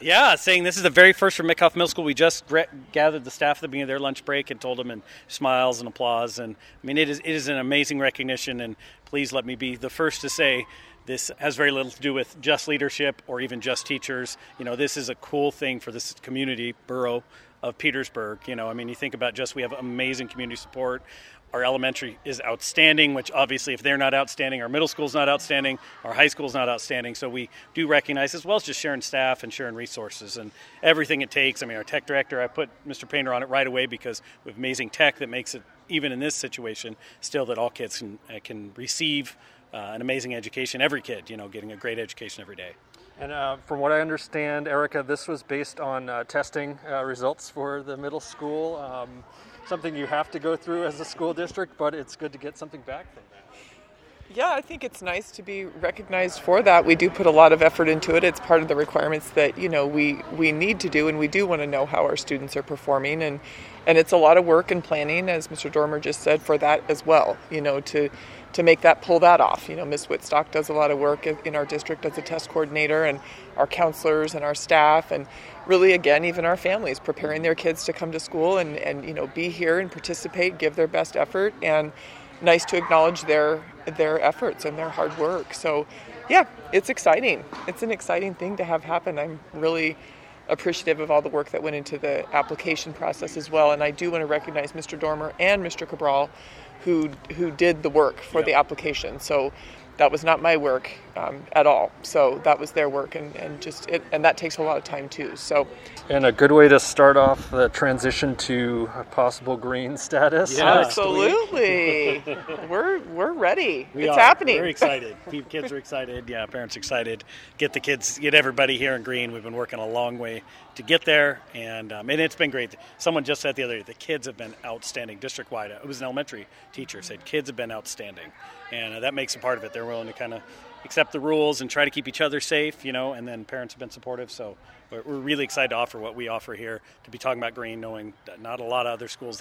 Yeah, saying this is the very first from Mickhoff Middle School. We just gathered the staff at the beginning of their lunch break and told them, and smiles and applause. And I mean, it is an amazing recognition. And please let me be the first to say this has very little to do with just leadership or even just teachers. You know, this is a cool thing for this community, borough of Petersburg. You know, I mean, you think about we have amazing community support. Our elementary is outstanding, which obviously if they're not outstanding, our middle school's not outstanding, our high school's not outstanding. So we do recognize, as well as just sharing staff and sharing resources and everything it takes. I mean, our tech director, I put Mr. Painter on it right away because we have amazing tech that makes it, even in this situation, still that all kids can receive an amazing education. Every kid, you know, getting a great education every day. And from what I understand, Erica, this was based on testing results for the middle school. Something you have to go through as a school district, but it's good to get something back from that. Yeah, I think it's nice to be recognized for that. We do put a lot of effort into it. It's part of the requirements that, you know, we need to do, and we do want to know how our students are performing. And it's a lot of work and planning, as Mr. Dormer just said, for that as well, you know, to make that, pull that off. You know, Ms. Whitstock does a lot of work in our district as a test coordinator, and our counselors and our staff, and really, again, even our families preparing their kids to come to school and you know, be here and participate, give their best effort, and nice to acknowledge their efforts and their hard work. So, yeah, it's exciting. It's an exciting thing to have happen. I'm really appreciative of all the work that went into the application process as well, and I do want to recognize Mr. Dormer and Mr. Cabral, who did the work for the application. So that was not my work at all. So that was their work, and that takes a lot of time too. So, and a good way to start off the transition to a possible green status. Yeah, absolutely. we're ready. It's are. Happening. We're excited. Kids are excited. Yeah, parents are excited. Get everybody here in green. We've been working a long way to get there, and it's been great. Someone just said the other day, the kids have been outstanding district-wide. It was an elementary teacher said kids have been outstanding, and that makes a part of it. They're willing to kind of accept the rules and try to keep each other safe, you know, and then parents have been supportive. So we're really excited to offer what we offer here, to be talking about green, knowing that not a lot of other schools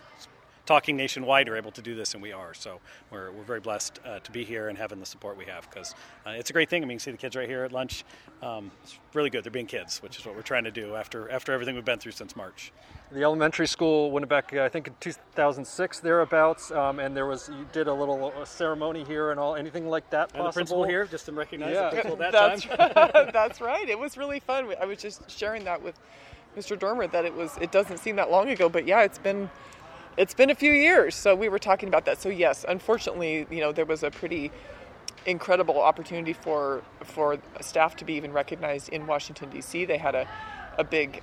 talking nationwide are able to do this, and we are. So we're very blessed to be here and having the support we have, because it's a great thing. I mean, you can see the kids right here at lunch. It's really good. They're being kids, which is what we're trying to do after everything we've been through since March. The elementary school went back, I think, in 2006 thereabouts, and you did a little ceremony here and all. Anything like that possible? And the principal here, just to recognize the principal that's time. That's right. It was really fun. I was just sharing that with Mr. Dormer, that it doesn't seem that long ago, but yeah, it's been a few years. So we were talking about that. So yes, unfortunately, you know, there was a pretty incredible opportunity for staff to be even recognized in Washington, D.C. They had a big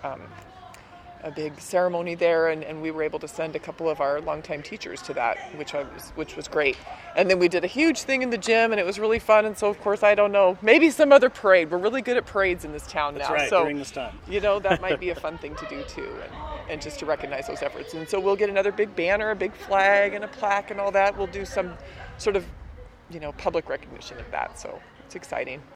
ceremony there, and we were able to send a couple of our longtime teachers to that, which was great. And then we did a huge thing in the gym, and it was really fun. And so, of course, I don't know, maybe some other parade. We're really good at parades in this town now. That's right, so, during this time. You know, that might be a fun thing to do too, and just to recognize those efforts. And so we'll get another big banner, a big flag, and a plaque, and all that. We'll do some sort of, you know, public recognition of that. So it's exciting.